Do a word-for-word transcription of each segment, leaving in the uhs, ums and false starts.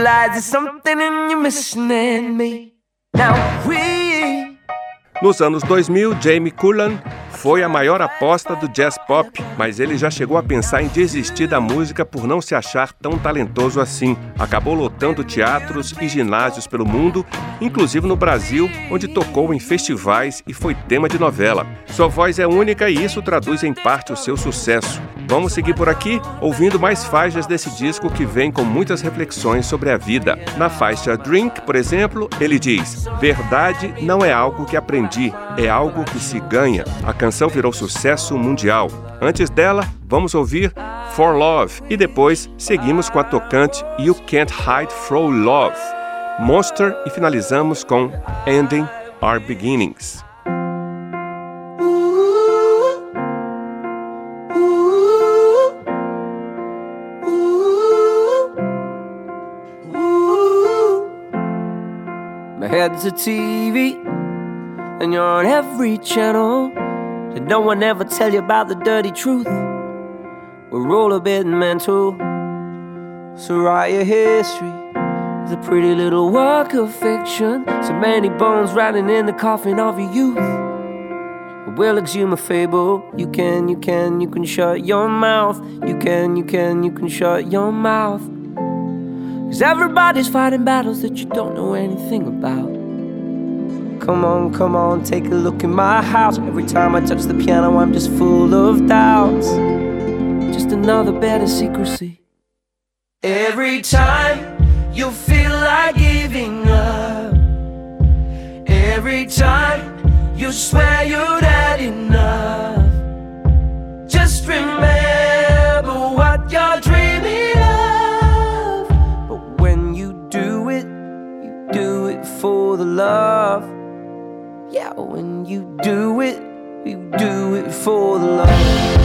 realize there's something in you missing in me. Now we... Nos anos dois mil, Jamie Cullum foi a maior aposta do jazz pop, mas ele já chegou a pensar em desistir da música por não se achar tão talentoso assim. Acabou lotando teatros e ginásios pelo mundo, inclusive no Brasil, onde tocou em festivais e foi tema de novela. Sua voz é única e isso traduz em parte o seu sucesso. Vamos seguir por aqui, ouvindo mais faixas desse disco que vem com muitas reflexões sobre a vida. Na faixa Drink, por exemplo, ele diz: verdade não é algo que aprendi, é algo que se ganha. A canção virou sucesso mundial. Antes dela, vamos ouvir For Love e depois seguimos com a tocante You Can't Hide From Love, Monster e finalizamos com Ending Our Beginnings. My head's a T V and you're on every channel. Did no one ever tell you about the dirty truth? We're all a bit mental. So write your history as a pretty little work of fiction. So many bones rattling in the coffin of your youth. We'll exhume a fable. You can, you can, you can shut your mouth. You can, you can, you can shut your mouth. Cause everybody's fighting battles that you don't know anything about. Come on, come on, take a look in my house. Every time I touch the piano I'm just full of doubts. Just another bed of secrecy. Every time you feel like giving up, every time you swear you've had enough, just remember what you're dreaming of. But when you do it, you do it for the love. Yeah, when you do it, you do it for the love.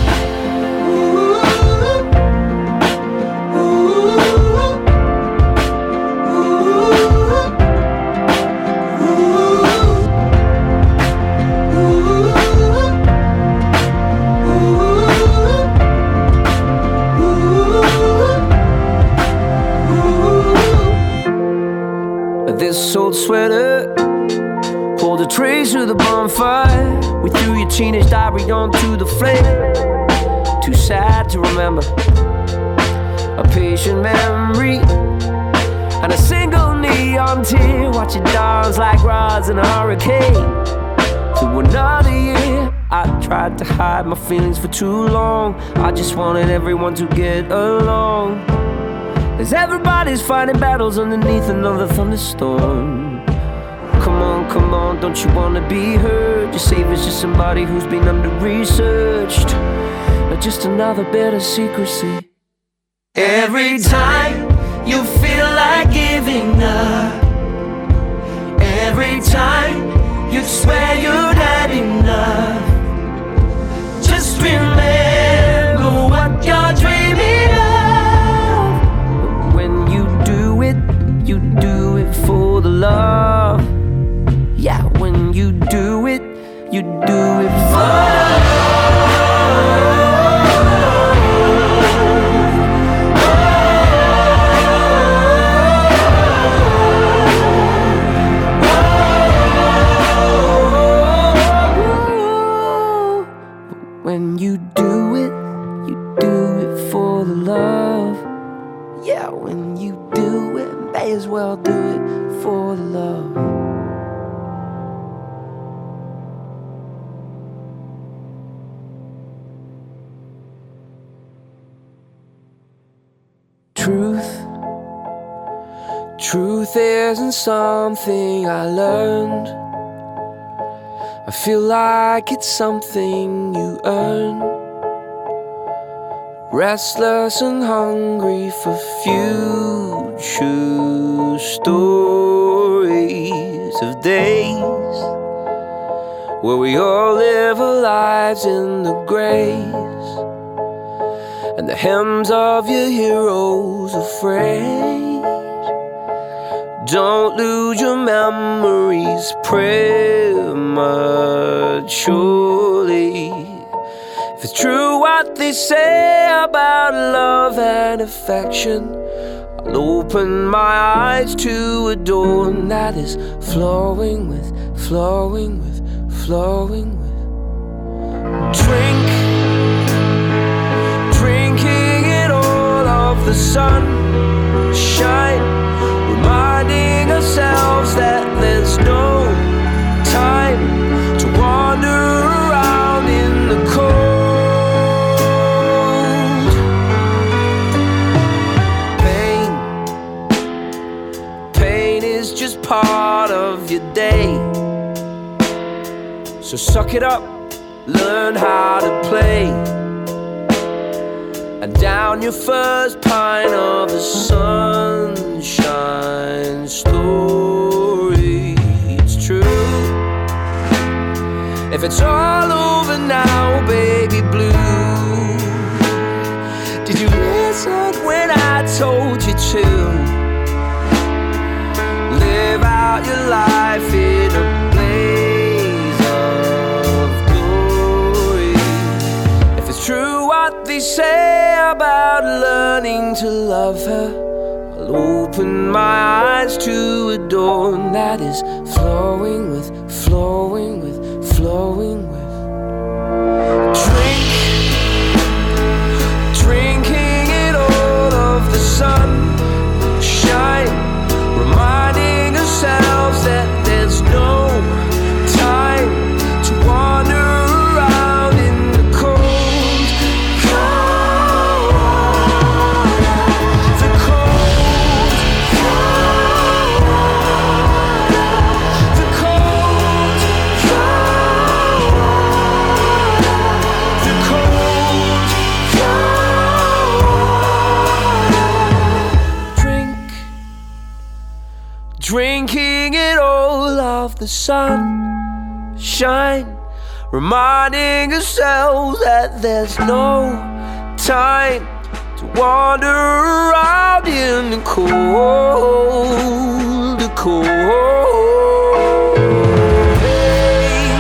This old sweater pulled a trace through the bonfire. We threw your teenage diary onto the flame. Too sad to remember. A patient memory and a single neon tear. Watch it dance like rods in a hurricane. Through another year I tried to hide my feelings for too long. I just wanted everyone to get along. As everybody's fighting battles underneath another thunderstorm. Come on, come on, don't you wanna be heard? Your savior's just somebody who's been under-researched, or just another bit of secrecy. Every time you feel like giving up, every time you swear you'd had enough, just remember what you're dreaming of. You do it for the love. Yeah, when you do it, you do it for the love. When you do it, you do it for the love. Yeah, when you do it, may as well do it for the love. Truth, truth isn't something I learned. I feel like it's something you earn. Restless and hungry for future stories of days where we all live our lives in the grace and the hymns of your heroes afraid. Don't lose your memories prematurely. If it's true what they say about love and affection, I'll open my eyes to a dawn that is flowing with, flowing with, flowing with. Drink, drinking it all of the sunshine, reminding ourselves that there's no time to wander around in the cold. Pain, pain is just part of your day, so suck it up, learn how to play, and down your first pint of the sunshine story. It's true, if it's all over now, baby blue, did you listen when I told you to live out your life in a blaze of glory? If it's true what they say about learning to love her, I'll open my eyes to a dawn that is flowing with, flowing with, flowing with. Drink, drinking it all of the sunshine, reminding ourselves that there's no time to wander around in the cold, cold, the cold, the cold, the cold, drink, drinking it all of the sunshine, reminding ourselves that there's no time to wander around in the cold, the cold. Pain,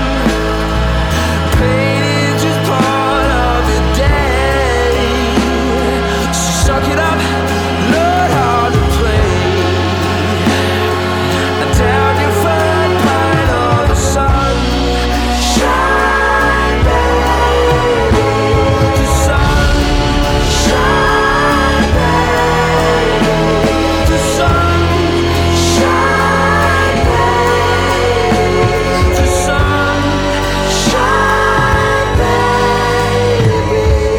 pain is just part of your day, so suck it up, learn how to play, and down your front pint of the sunshine, baby, the sunshine, baby, the sunshine, baby, the sunshine, baby.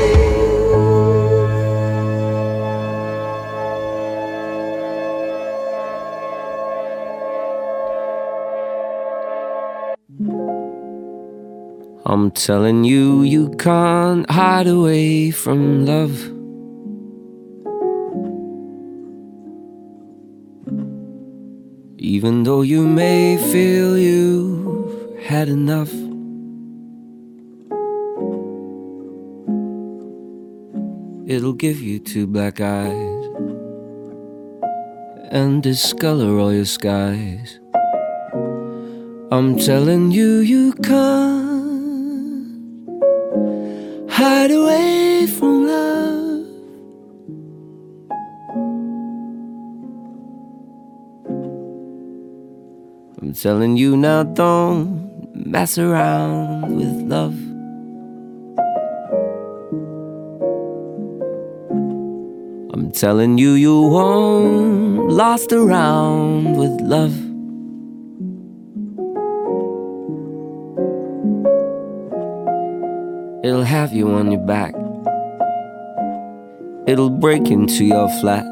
I'm telling you, you can't hide away from love. Even though you may feel you've had enough, it'll give you two black eyes and discolor all your skies. I'm telling you, you can't hide away from love. I'm telling you now, don't mess around with love. I'm telling you, you won't last around with love. It'll have you on your back, it'll break into your flat.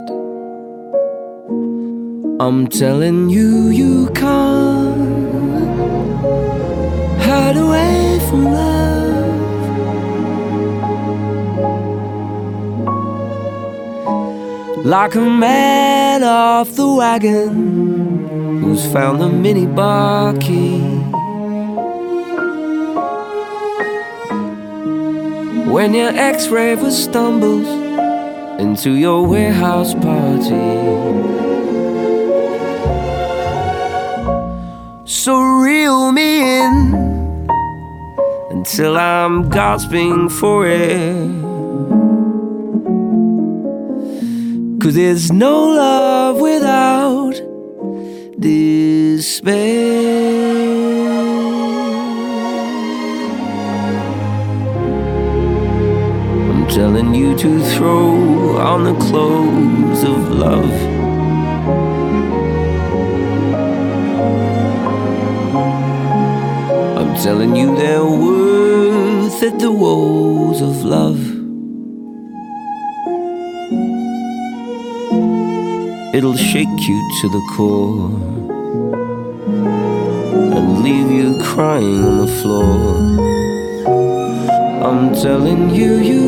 I'm telling you, you can't hide away from love. Like a man off the wagon who's found the minibar key. When your ex-raver stumbles into your warehouse party, so reel me in until I'm gasping for air. 'cause there's no love without despair. I'm telling you to throw on the clothes of love. I'm telling you they're worth it, the woes of love. It'll shake you to the core and leave you crying on the floor. I'm telling you, you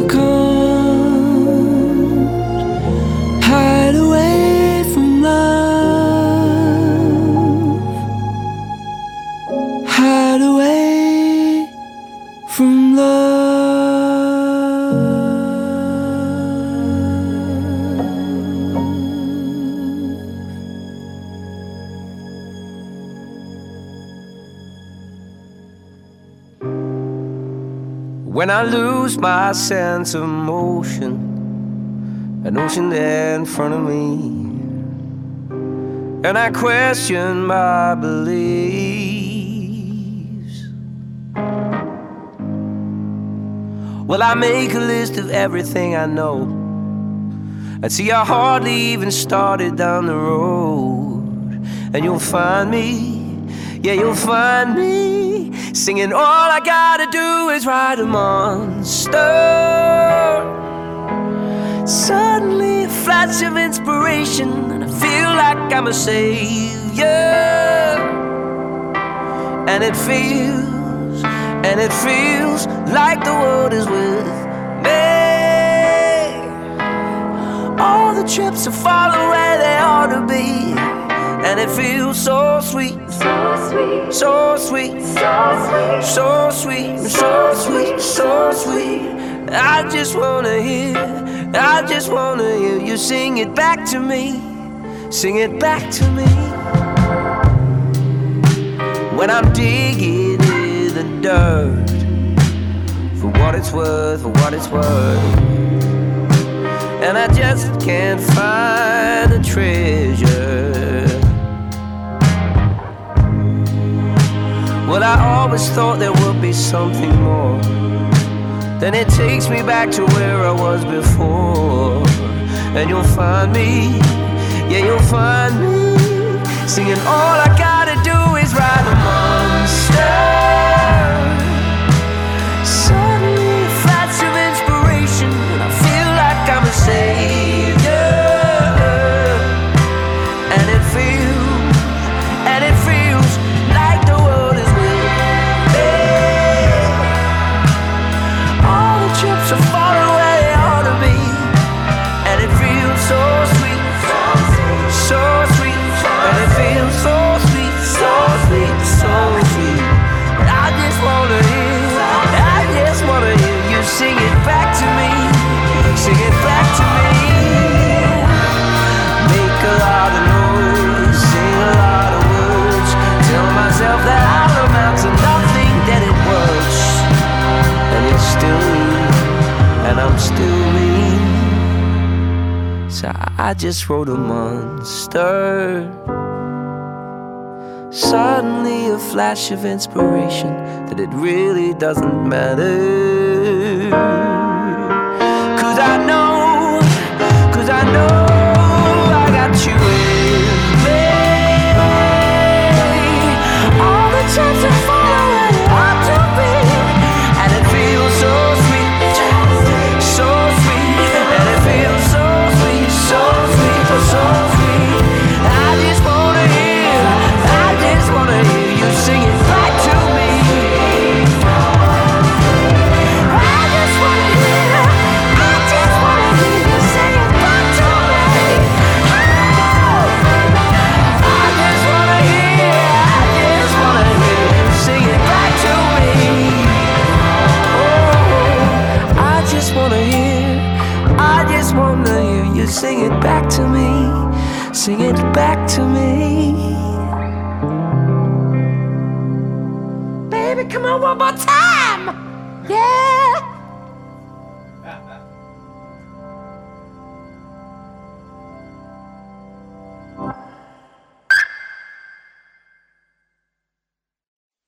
can't hide away from love. Hide away from love. When I lose my sense of motion, an ocean there in front of me, and I question my beliefs, well, I make a list of everything I know, and see I hardly even started down the road. And you'll find me, yeah, you'll find me singing, all I gotta do is ride a monster. Suddenly a flash of inspiration, and I feel like I'm a savior. And it feels, and it feels like the world is with me. All the chips are falling where they ought to be, and it feels so sweet, so sweet, so sweet, so sweet, so sweet, so sweet, so sweet. I just wanna hear, I just wanna hear you sing it back to me, sing it back to me. When I'm digging in the dirt, for what it's worth, for what it's worth, and I just can't find the treasure. Well, I always thought there would be something more. Then it takes me back to where I was before. And you'll find me, yeah, you'll find me singing, all I gotta do is ride a monster. Suddenly a flash of inspiration, and I feel like I'm a savior. And it feels, and it feels like the world is with me. All the chips are falling where they ought to be, and it feels so sweet, so sweet, and it feels so sweet, so sweet, so sweet. And I just wanna hear, I just wanna hear you sing it back to me, sing it back to me. Make a lot of noise, sing a lot of words, tell myself that I'll amount to nothing, that it works, and it's still me, and I'm still me. So I just wrote a monster. Suddenly a flash of inspiration, that it really doesn't matter. 'Cause I know, 'cause I know I got you with me. All the chips are falling where they ought to be, and it feels so sweet, so sweet, and it feels so sweet, so sweet, so sweet. I just wanna hear, I just wanna hear you sing it back to me. I just wanna hear, I just wanna hear you sing it back to me. Oh, I just wanna hear, I just wanna hear you sing it back to me. Oh, I just wanna hear, I just wanna hear you sing it back to me, sing it back to me. Baby, come on one more time. Yeah.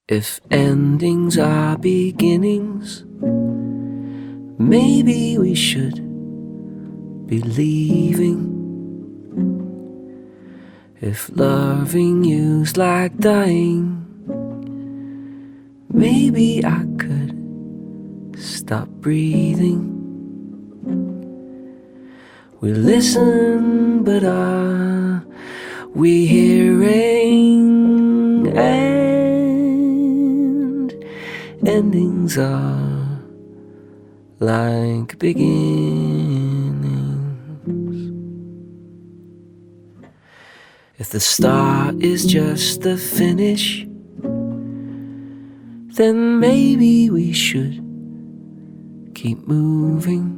If endings are beginnings, maybe we should be leaving. If loving you's like dying, maybe I could stop breathing. We listen, but are we hearing? And endings are like beginnings. If the start is just the finish, then maybe we should keep moving.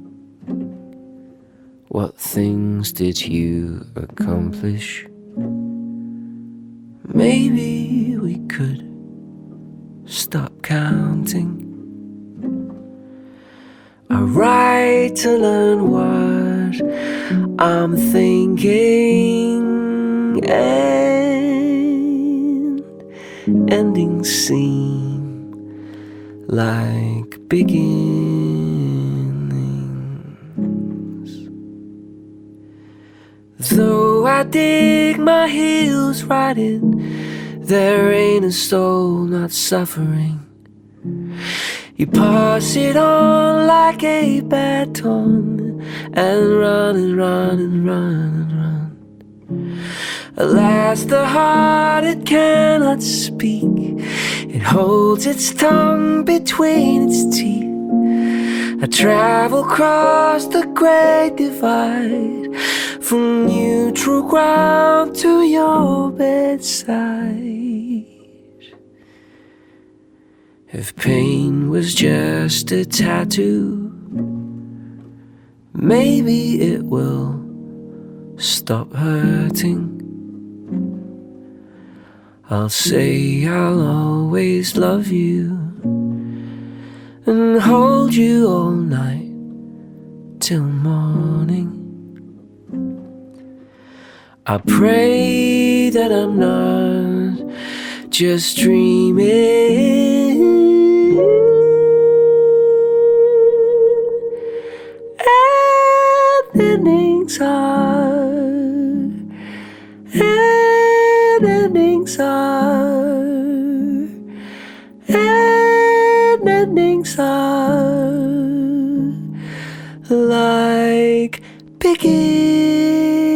What things did you accomplish? Maybe we could stop counting. I write to learn what I'm thinking, and endings seem like beginnings. Though I dig my heels right in, there ain't a soul not suffering. You pass it on like a baton, and run and run and run and run. Alas, the heart, it cannot speak. It holds its tongue between its teeth. I travel across the great divide, from neutral ground to your bedside. If pain was just a tattoo, maybe it will stop hurting. I'll say I'll always love you and hold you all night till morning. I pray that I'm not just dreaming. And endings are, and endings are, and endings are like beginnings.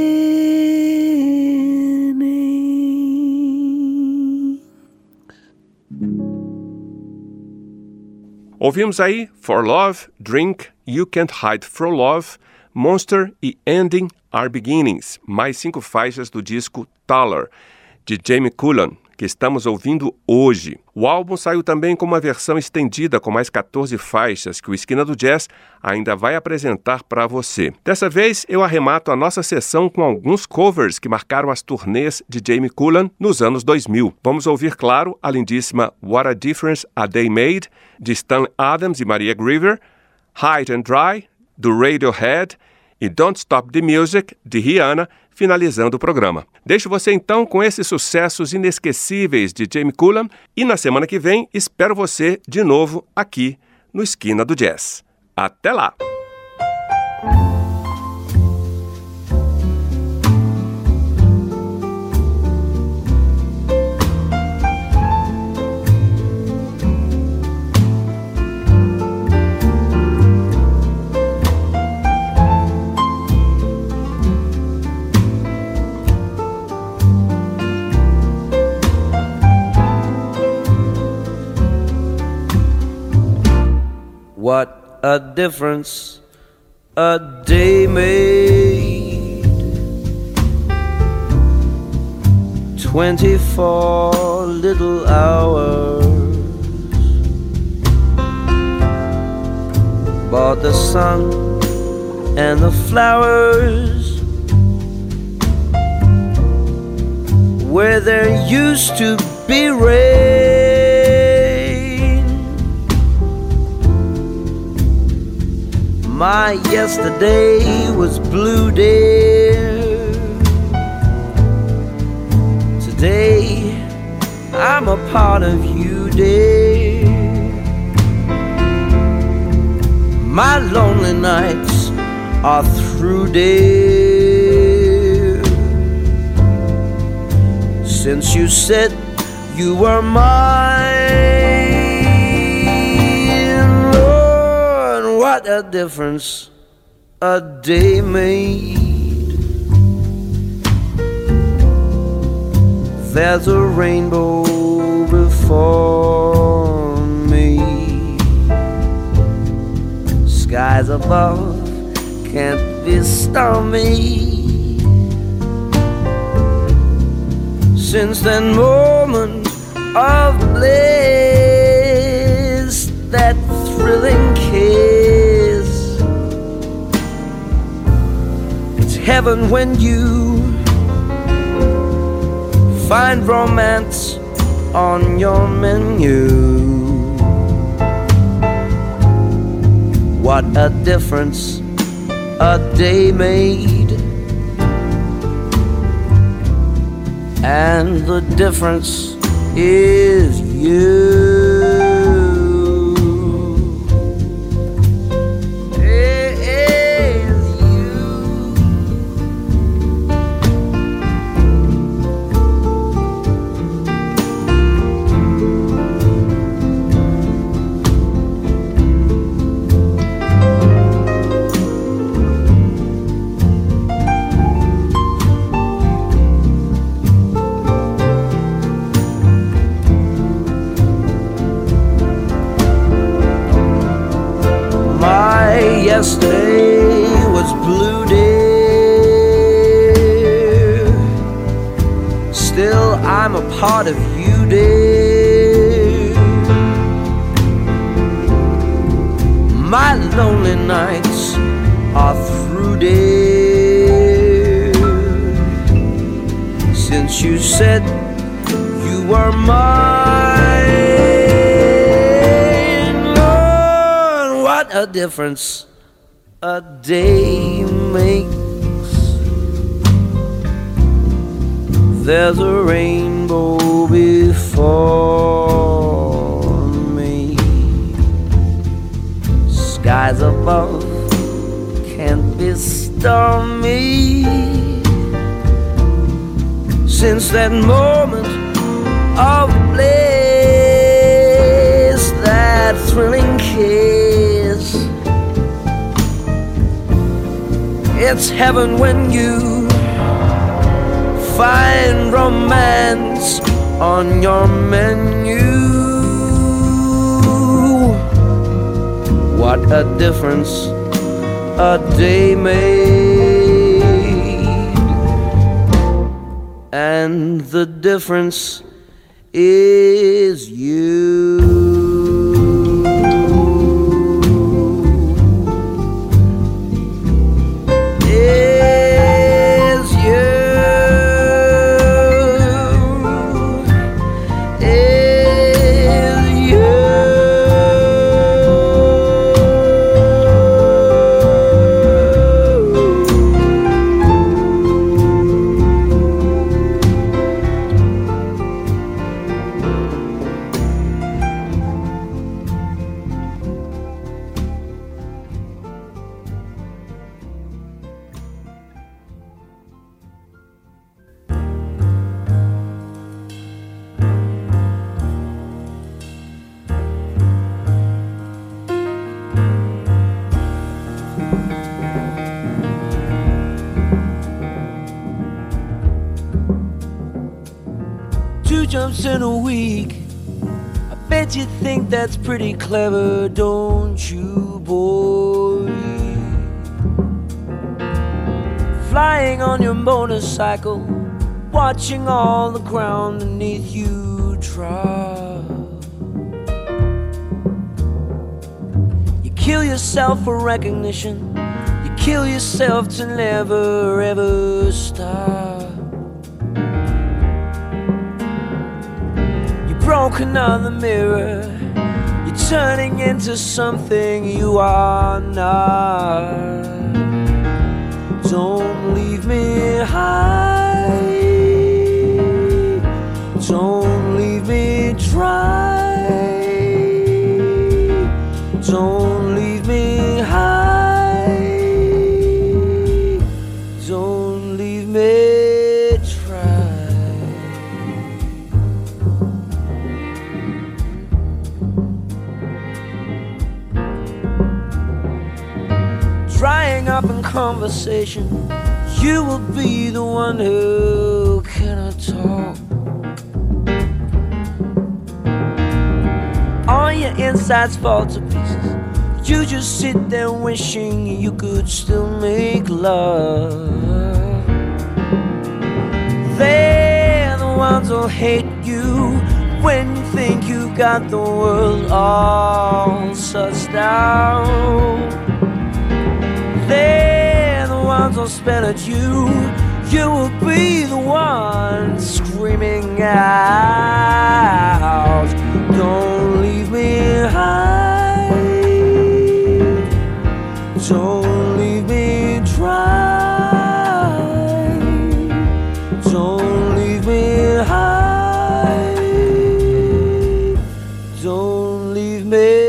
Ouvimos aí For Love, Drink, You Can't Hide From Love, Monster e Ending Are Beginnings, mais cinco faixas do disco Taller, de Jamie Cullum, que estamos ouvindo hoje. O álbum saiu também com uma versão estendida com mais catorze faixas que o Esquina do Jazz ainda vai apresentar para você. Dessa vez eu arremato a nossa sessão com alguns covers que marcaram as turnês de Jamie Cullum nos anos dois mil. Vamos ouvir, claro, a lindíssima What a Difference a Day Made, de Stan Adams e Maria Griever, High and Dry, do Radiohead, e Don't Stop the Music, de Rihanna, finalizando o programa. Deixo você então com esses sucessos inesquecíveis de Jamie Cullum e na semana que vem espero você de novo aqui no Esquina do Jazz. Até lá! What a difference a day made. Twenty-four little hours bought the sun and the flowers where there used to be rain. My yesterday was blue, dear. Today I'm a part of you. today. My lonely nights are through, dear, since you said you were mine. Lord, what a difference a day made. There's a rainbow before me. Skies above can't be stormy. Since that moment of bliss, that thrilling kiss, it's heaven when you find romance on your menu. What a difference a day made, and the difference is you. Yesterday was blue, dear. Still, I'm a part of you, dear. My lonely nights are through, dear, since you said you were mine. Lord, what a difference a day makes. There's a rainbow before me. Skies above can't be stormy. Since that moment of bliss, that thrilling kiss, it's heaven when you find romance on your menu. What a difference a day made, and the difference is you. Jumps in a week, I bet you think that's pretty clever, don't you, boy? Flying on your motorcycle, watching all the ground beneath you drop. You kill yourself for recognition, you kill yourself to never ever stop. Broken on the mirror, you're turning into something you are not. Don't leave me high, don't leave me dry. Don't leave me high, don't leave me dry. Drying up in conversation, you will be the one who cannot talk. All your insides fall to pieces. You just sit there wishing you could still make love. They're the ones who'll hate you when you think you got the world all sussed out. They're the ones who'll spell at you. You will be the one screaming out. Don't leave me high, don't leave me dry, don't leave me high, don't leave me.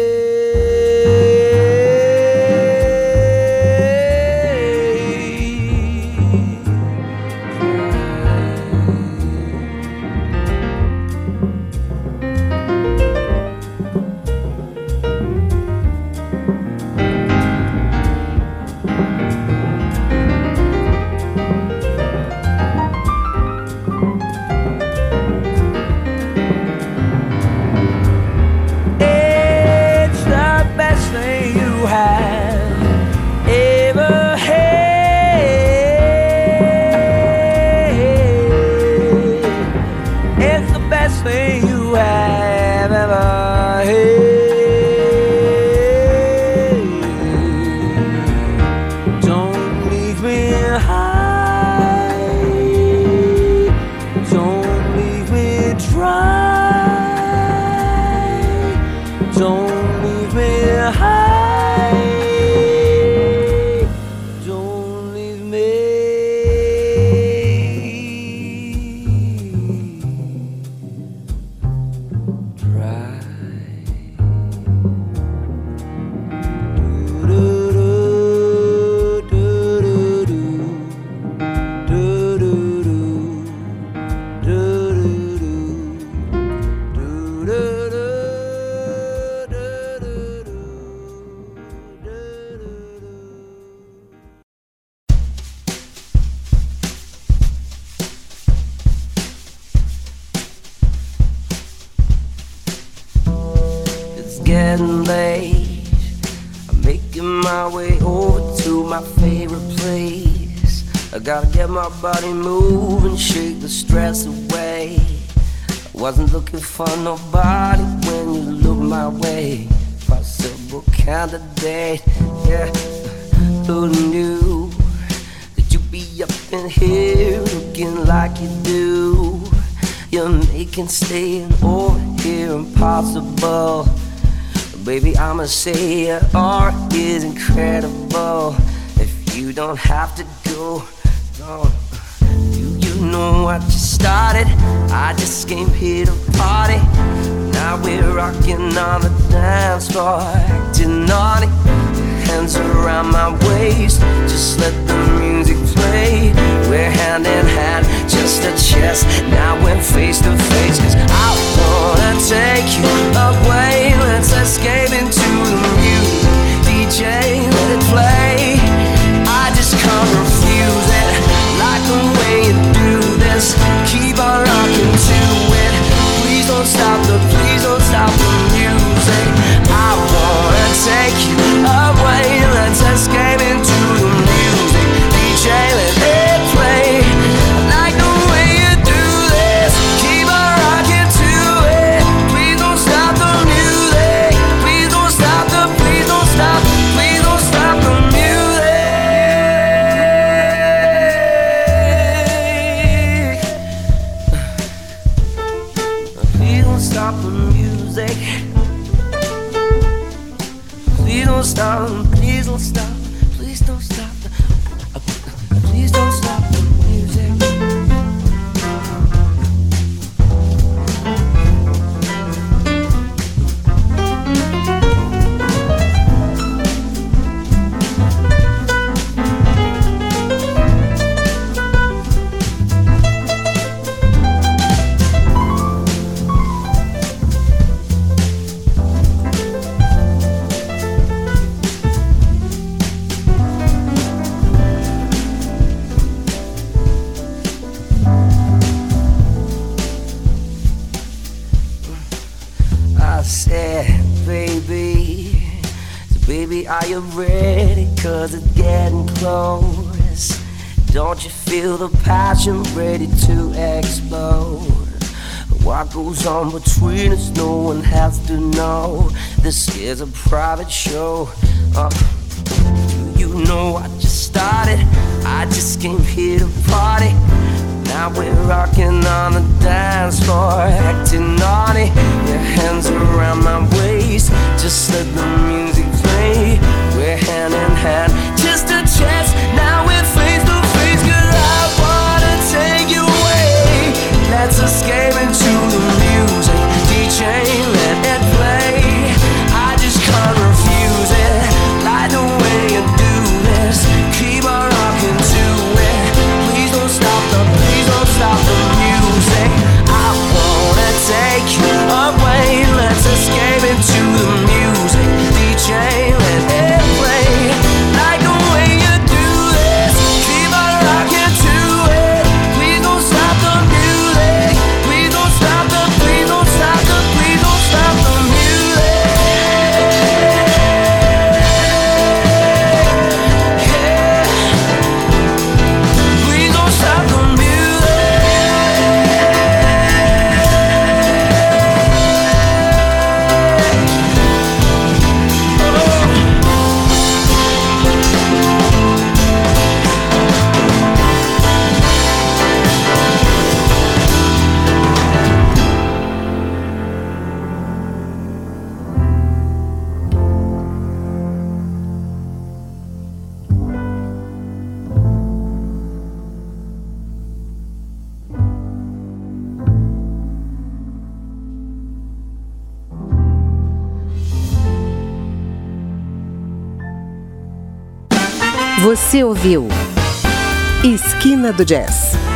Getting late, I'm making my way over to my favorite place. I gotta get my body moving, shake the stress away. I wasn't looking for nobody when you looked my way. Possible candidate, yeah. Who knew that you'd be up in here looking like you do? You're making staying over here impossible. Baby, I'ma say your art is incredible. If you don't have to go, don't. Do you know what you started? I just came here to party. Now we're rocking on the dance floor, acting naughty. Hands around my waist, just let the music play. We're hand in hand, just a chest. Now we're face to face, 'cause I wanna take you away. Let's escape into the music. D J, let it play. I just can't refuse it. Like the way you do this. Keep on rocking to it. Please don't stop the, please don't stop the music. I wanna take you away. Let's escape into the music. D J, let it play. I like the way you do this. Keep on rocking to it. Please don't stop the music. Please don't stop the, please don't stop, please don't stop the music. Please don't stop the music. Please don't stop, please don't stop, please don't stop the, please don't stop the music. Baby, are you ready? Cause it's getting close. Don't you feel the passion ready to explode? What goes on between us, no one has to know. This is a private show. uh, You know I just started, I just came here to party. Now we're rocking on the dance floor, acting naughty. Your hands around my waist, just let the music play. We're hand in hand, just a chance. Now we're face to face, girl, I wanna take you away. Let's escape into the music, D J, let it play. I just can't refuse it, like the way you do this. Keep on rocking to it. Please don't stop the, please don't stop the music. I wanna take you away. Let's escape into the music, D J, let it play. Like the way you do this. Keep on rocking to it. Please don't stop the music. Please don't stop the, please don't stop the, please don't stop the music. Yeah. Please don't stop the music. Você ouviu Esquina do Jazz.